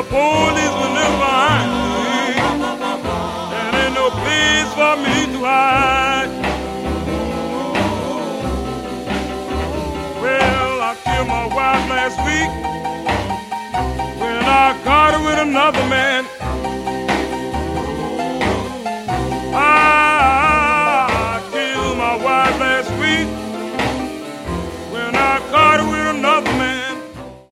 Policemen live behind me. There ain't no place for me to hide. Well, I killed my wife last week when I caught her with another man.